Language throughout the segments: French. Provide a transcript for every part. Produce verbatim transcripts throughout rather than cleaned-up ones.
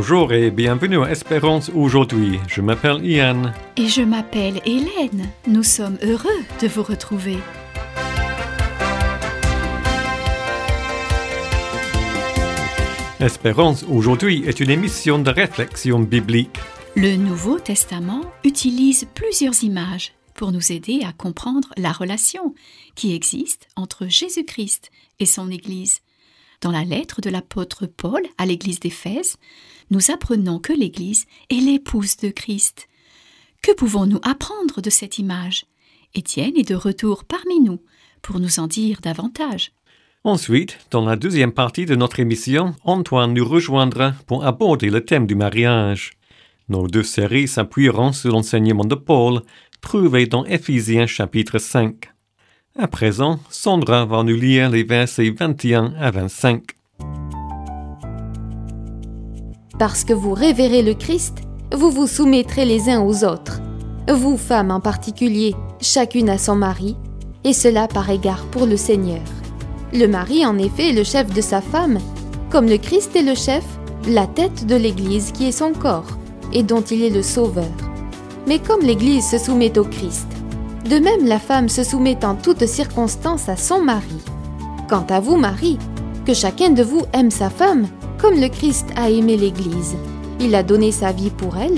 Bonjour et bienvenue à Espérance aujourd'hui. Je m'appelle Ian. Et je m'appelle Hélène. Nous sommes heureux de vous retrouver. Espérance aujourd'hui est une émission de réflexion biblique. Le Nouveau Testament utilise plusieurs images pour nous aider à comprendre la relation qui existe entre Jésus-Christ et son Église. Dans la lettre de l'apôtre Paul à l'Église d'Éphèse, nous apprenons que l'Église est l'épouse de Christ. Que pouvons-nous apprendre de cette image? Étienne est de retour parmi nous pour nous en dire davantage. Ensuite, dans la deuxième partie de notre émission, Antoine nous rejoindra pour aborder le thème du mariage. Nos deux séries s'appuieront sur l'enseignement de Paul, trouvé dans Éphésiens chapitre cinq. À présent, Sandra va nous lire les versets vingt et un à vingt-cinq. Parce que vous révérez le Christ, vous vous soumettrez les uns aux autres. Vous, femmes en particulier, chacune à son mari, et cela par égard pour le Seigneur. Le mari, en effet, est le chef de sa femme, comme le Christ est le chef, la tête de l'Église qui est son corps, et dont il est le sauveur. Mais comme l'Église se soumet au Christ, de même la femme se soumet en toutes circonstances à son mari. Quant à vous, mari, que chacun de vous aime sa femme, comme le Christ a aimé l'Église. Il a donné sa vie pour elle.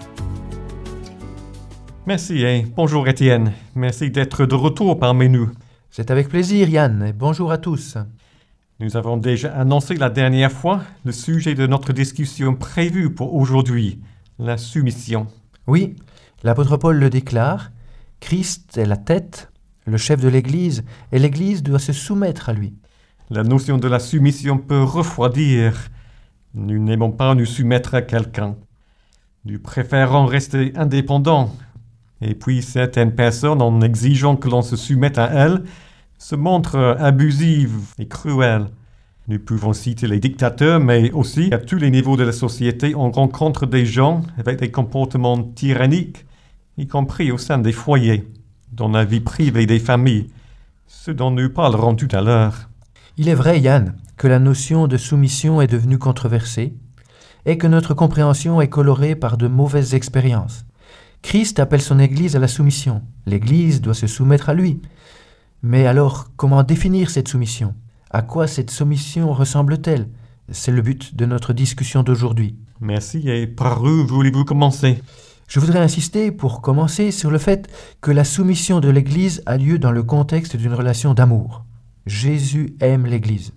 Merci et bonjour Étienne. Merci d'être de retour parmi nous. C'est avec plaisir, Yann, et bonjour à tous. Nous avons déjà annoncé la dernière fois le sujet de notre discussion prévue pour aujourd'hui, la soumission. Oui, l'apôtre Paul le déclare, Christ est la tête, le chef de l'Église, et l'Église doit se soumettre à lui. La notion de la soumission peut refroidir. Nous n'aimons pas nous soumettre à quelqu'un. Nous préférons rester indépendants. Et puis certaines personnes, en exigeant que l'on se soumette à elles, se montrent abusives et cruelles. Nous pouvons citer les dictateurs, mais aussi à tous les niveaux de la société, on rencontre des gens avec des comportements tyranniques, y compris au sein des foyers, dans la vie privée des familles, ce dont nous parlerons tout à l'heure. Il est vrai, Yann, que la notion de soumission est devenue controversée et que notre compréhension est colorée par de mauvaises expériences. Christ appelle son Église à la soumission. L'Église doit se soumettre à lui. Mais alors, comment définir cette soumission? À quoi cette soumission ressemble-t-elle? C'est le but de notre discussion d'aujourd'hui. Merci, et par où voulez-vous commencer? Je voudrais insister, pour commencer, sur le fait que la soumission de l'Église a lieu dans le contexte d'une relation d'amour. Jésus aime l'Église.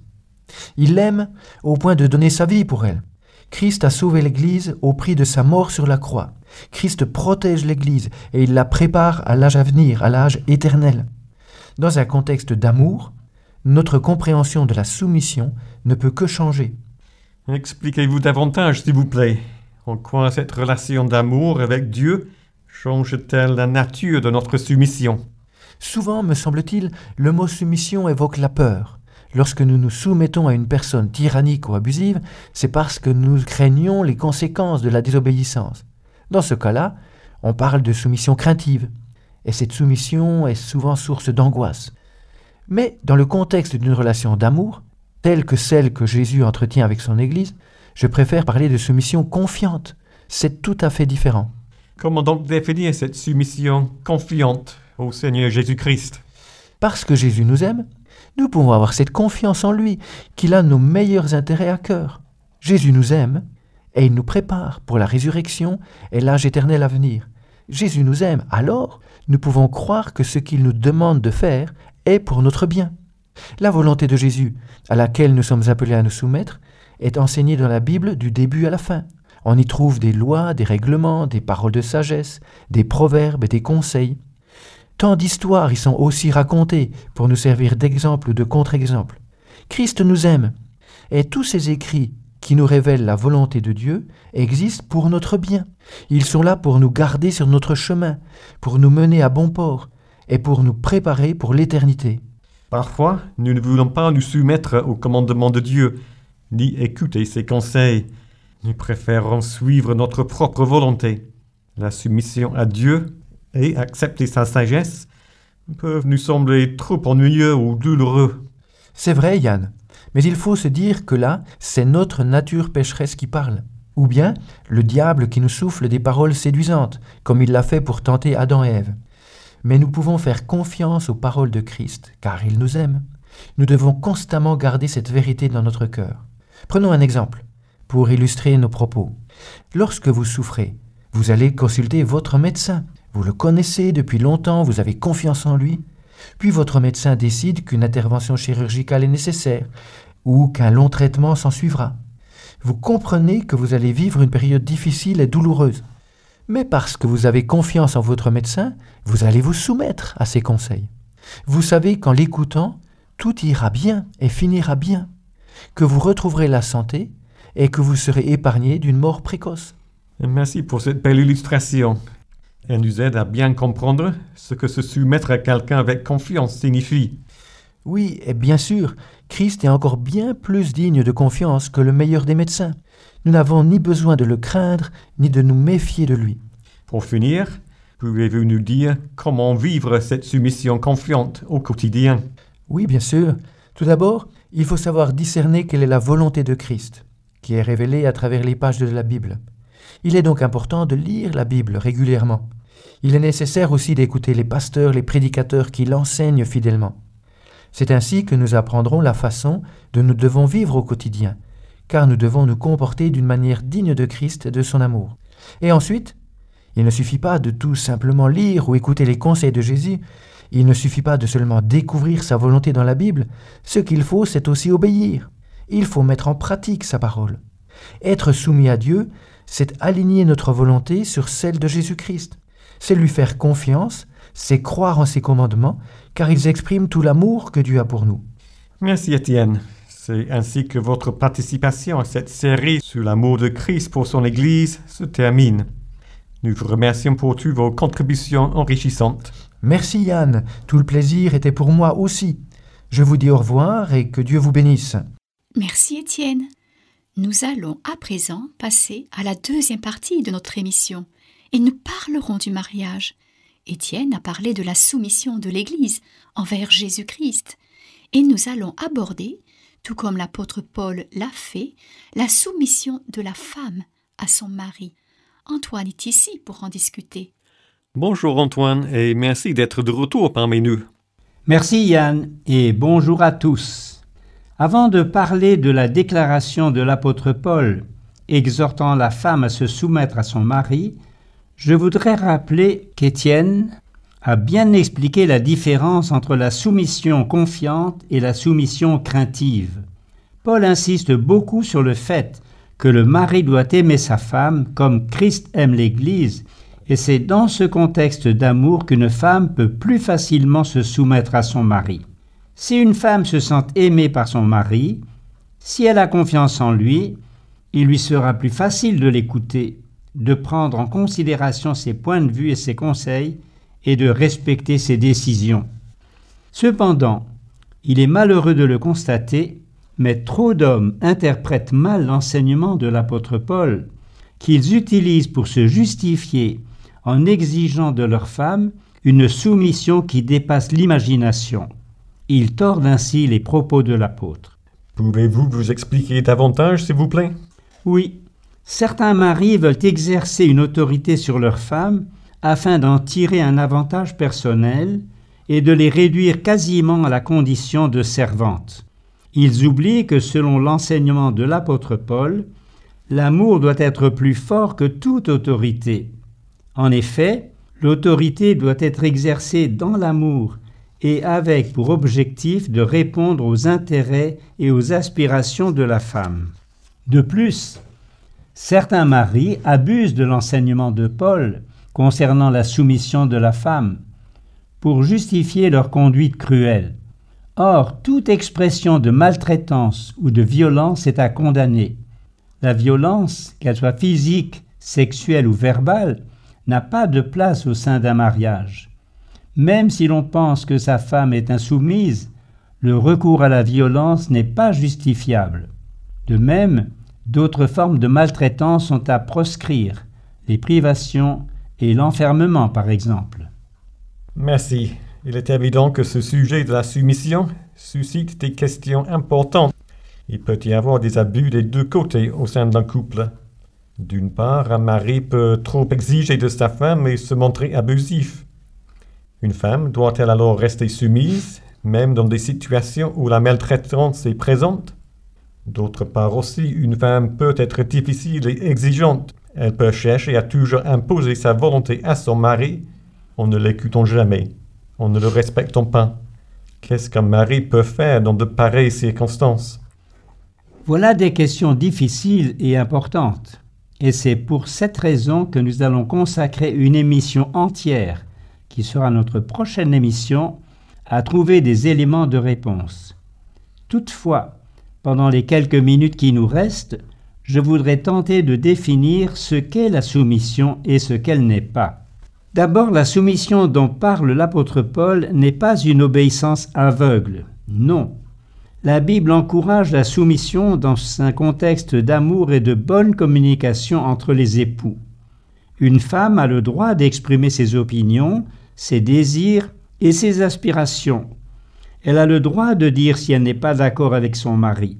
Il l'aime au point de donner sa vie pour elle. Christ a sauvé l'Église au prix de sa mort sur la croix. Christ protège l'Église et il la prépare à l'âge à venir, à l'âge éternel. Dans un contexte d'amour, notre compréhension de la soumission ne peut que changer. Expliquez-vous davantage, s'il vous plaît. En quoi cette relation d'amour avec Dieu change-t-elle la nature de notre soumission? Souvent, me semble-t-il, le mot soumission évoque la peur. Lorsque nous nous soumettons à une personne tyrannique ou abusive, c'est parce que nous craignons les conséquences de la désobéissance. Dans ce cas-là, on parle de soumission craintive, et cette soumission est souvent source d'angoisse. Mais dans le contexte d'une relation d'amour, telle que celle que Jésus entretient avec son Église, je préfère parler de soumission confiante. C'est tout à fait différent. Comment donc définir cette soumission confiante au Seigneur Jésus-Christ? Parce que Jésus nous aime, nous pouvons avoir cette confiance en lui, qu'il a nos meilleurs intérêts à cœur. Jésus nous aime et il nous prépare pour la résurrection et l'âge éternel à venir. Jésus nous aime, alors nous pouvons croire que ce qu'il nous demande de faire est pour notre bien. La volonté de Jésus, à laquelle nous sommes appelés à nous soumettre, est enseignée dans la Bible du début à la fin. On y trouve des lois, des règlements, des paroles de sagesse, des proverbes et des conseils. Tant d'histoires y sont aussi racontées pour nous servir d'exemple ou de contre-exemple. Christ nous aime, et tous ces écrits qui nous révèlent la volonté de Dieu existent pour notre bien. Ils sont là pour nous garder sur notre chemin, pour nous mener à bon port et pour nous préparer pour l'éternité. Parfois, nous ne voulons pas nous soumettre au commandement de Dieu, ni écouter ses conseils. Nous préférons suivre notre propre volonté. La soumission à Dieu et accepter sa sagesse peuvent nous sembler trop ennuyeux ou douloureux. C'est vrai, Yann, mais il faut se dire que là, c'est notre nature pécheresse qui parle. ou bien le diable qui nous souffle des paroles séduisantes, comme il l'a fait pour tenter Adam et Ève. Mais nous pouvons faire confiance aux paroles de Christ, car il nous aime. Nous devons constamment garder cette vérité dans notre cœur. Prenons un exemple pour illustrer nos propos. Lorsque vous souffrez, vous allez consulter votre médecin. Vous le connaissez depuis longtemps, vous avez confiance en lui. Puis votre médecin décide qu'une intervention chirurgicale est nécessaire ou qu'un long traitement s'en suivra. Vous comprenez que vous allez vivre une période difficile et douloureuse. Mais parce que vous avez confiance en votre médecin, vous allez vous soumettre à ses conseils. Vous savez qu'en l'écoutant, tout ira bien et finira bien, que vous retrouverez la santé et que vous serez épargné d'une mort précoce. Merci pour cette belle illustration. Elle nous aide à bien comprendre ce que se soumettre à quelqu'un avec confiance signifie. Oui, et bien sûr, Christ est encore bien plus digne de confiance que le meilleur des médecins. Nous n'avons ni besoin de le craindre, ni de nous méfier de lui. Pour finir, pouvez-vous nous dire comment vivre cette soumission confiante au quotidien? Oui, bien sûr. Tout d'abord, il faut savoir discerner quelle est la volonté de Christ, qui est révélée à travers les pages de la Bible. Il est donc important de lire la Bible régulièrement. Il est nécessaire aussi d'écouter les pasteurs, les prédicateurs qui l'enseignent fidèlement. C'est ainsi que nous apprendrons la façon dont nous devons vivre au quotidien, car nous devons nous comporter d'une manière digne de Christ et de son amour. Et ensuite, il ne suffit pas de tout simplement lire ou écouter les conseils de Jésus, il ne suffit pas de seulement découvrir sa volonté dans la Bible, ce qu'il faut, c'est aussi obéir. Il faut mettre en pratique sa parole. Être soumis à Dieu, c'est aligner notre volonté sur celle de Jésus-Christ. C'est lui faire confiance, c'est croire en ses commandements, car ils expriment tout l'amour que Dieu a pour nous. Merci Étienne. C'est ainsi que votre participation à cette série sur l'amour de Christ pour son Église se termine. Nous vous remercions pour toutes vos contributions enrichissantes. Merci Yann, tout le plaisir était pour moi aussi. Je vous dis au revoir et que Dieu vous bénisse. Merci Étienne. Nous allons à présent passer à la deuxième partie de notre émission et nous parlerons du mariage. Étienne a parlé de la soumission de l'Église envers Jésus-Christ et nous allons aborder, tout comme l'apôtre Paul l'a fait, la soumission de la femme à son mari. Antoine est ici pour en discuter. Bonjour Antoine et merci d'être de retour parmi nous. Merci Yann et bonjour à tous. Avant de parler de la déclaration de l'apôtre Paul exhortant la femme à se soumettre à son mari, je voudrais rappeler qu'Étienne a bien expliqué la différence entre la soumission confiante et la soumission craintive. Paul insiste beaucoup sur le fait que le mari doit aimer sa femme comme Christ aime l'Église, et c'est dans ce contexte d'amour qu'une femme peut plus facilement se soumettre à son mari. Si une femme se sent aimée par son mari, si elle a confiance en lui, il lui sera plus facile de l'écouter, de prendre en considération ses points de vue et ses conseils, et de respecter ses décisions. Cependant, il est malheureux de le constater, mais trop d'hommes interprètent mal l'enseignement de l'apôtre Paul, qu'ils utilisent pour se justifier en exigeant de leur femme une soumission qui dépasse l'imagination. Ils tordent ainsi les propos de l'apôtre. Pouvez-vous vous expliquer davantage, s'il vous plaît? Oui, certains maris veulent exercer une autorité sur leurs femmes afin d'en tirer un avantage personnel et de les réduire quasiment à la condition de servantes. Ils oublient que selon l'enseignement de l'apôtre Paul, l'amour doit être plus fort que toute autorité. En effet, l'autorité doit être exercée dans l'amour et avec pour objectif de répondre aux intérêts et aux aspirations de la femme. De plus, certains maris abusent de l'enseignement de Paul concernant la soumission de la femme pour justifier leur conduite cruelle. Or, toute expression de maltraitance ou de violence est à condamner. La violence, qu'elle soit physique, sexuelle ou verbale, n'a pas de place au sein d'un mariage. Même si l'on pense que sa femme est insoumise, le recours à la violence n'est pas justifiable. De même, d'autres formes de maltraitance sont à proscrire, les privations et l'enfermement par exemple. Merci. Il est évident que ce sujet de la soumission suscite des questions importantes. Il peut y avoir des abus des deux côtés au sein d'un couple. D'une part, un mari peut trop exiger de sa femme et se montrer abusif. Une femme doit-elle alors rester soumise, même dans des situations où la maltraitance est présente? D'autre part aussi, une femme peut être difficile et exigeante. Elle peut chercher à toujours imposer sa volonté à son mari en ne l'écoutant jamais, en ne le respectant pas. Qu'est-ce qu'un mari peut faire dans de pareilles circonstances? Voilà des questions difficiles et importantes. Et c'est pour cette raison que nous allons consacrer une émission entière, qui sera notre prochaine émission, à trouver des éléments de réponse. Toutefois, pendant les quelques minutes qui nous restent, je voudrais tenter de définir ce qu'est la soumission et ce qu'elle n'est pas. D'abord, la soumission dont parle l'apôtre Paul n'est pas une obéissance aveugle. Non. La Bible encourage la soumission dans un contexte d'amour et de bonne communication entre les époux. Une femme a le droit d'exprimer ses opinions, ses désirs et ses aspirations. Elle a le droit de dire si elle n'est pas d'accord avec son mari.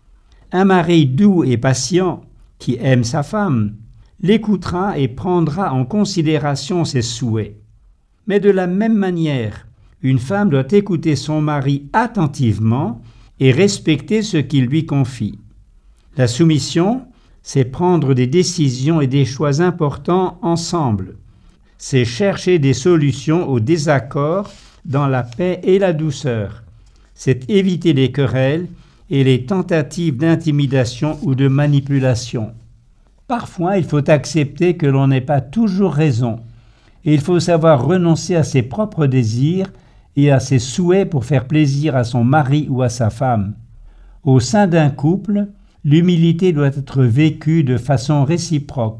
Un mari doux et patient, qui aime sa femme, l'écoutera et prendra en considération ses souhaits. Mais de la même manière, une femme doit écouter son mari attentivement et respecter ce qu'il lui confie. La soumission, c'est prendre des décisions et des choix importants ensemble. C'est chercher des solutions aux désaccords dans la paix et la douceur. C'est éviter les querelles et les tentatives d'intimidation ou de manipulation. Parfois, il faut accepter que l'on n'ait pas toujours raison, et il faut savoir renoncer à ses propres désirs et à ses souhaits pour faire plaisir à son mari ou à sa femme. Au sein d'un couple, l'humilité doit être vécue de façon réciproque.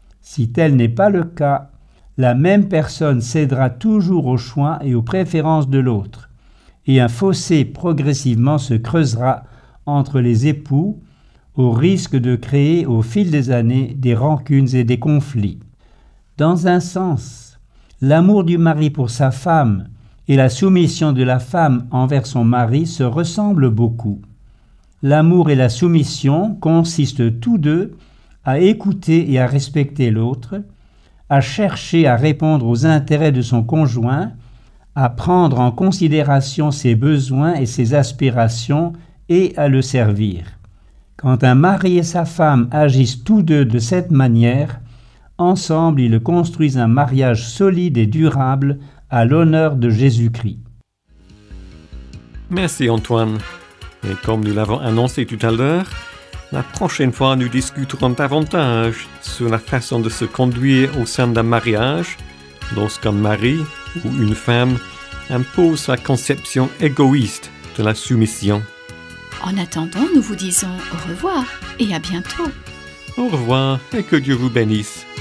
Si tel n'est pas le cas, la même personne cédera toujours aux choix et aux préférences de l'autre, et un fossé progressivement se creusera entre les époux, au risque de créer au fil des années des rancunes et des conflits. Dans un sens, l'amour du mari pour sa femme et la soumission de la femme envers son mari se ressemblent beaucoup. L'amour et la soumission consistent tous deux à écouter et à respecter l'autre, à chercher à répondre aux intérêts de son conjoint, à prendre en considération ses besoins et ses aspirations et à le servir. Quand un mari et sa femme agissent tous deux de cette manière, ensemble ils construisent un mariage solide et durable à l'honneur de Jésus-Christ. Merci Antoine. Et comme nous l'avons annoncé tout à l'heure, la prochaine fois nous discuterons davantage sur la façon de se conduire au sein d'un mariage lorsqu'un mari ou une femme impose sa conception égoïste de la soumission. En attendant, nous vous disons au revoir et à bientôt. Au revoir et que Dieu vous bénisse.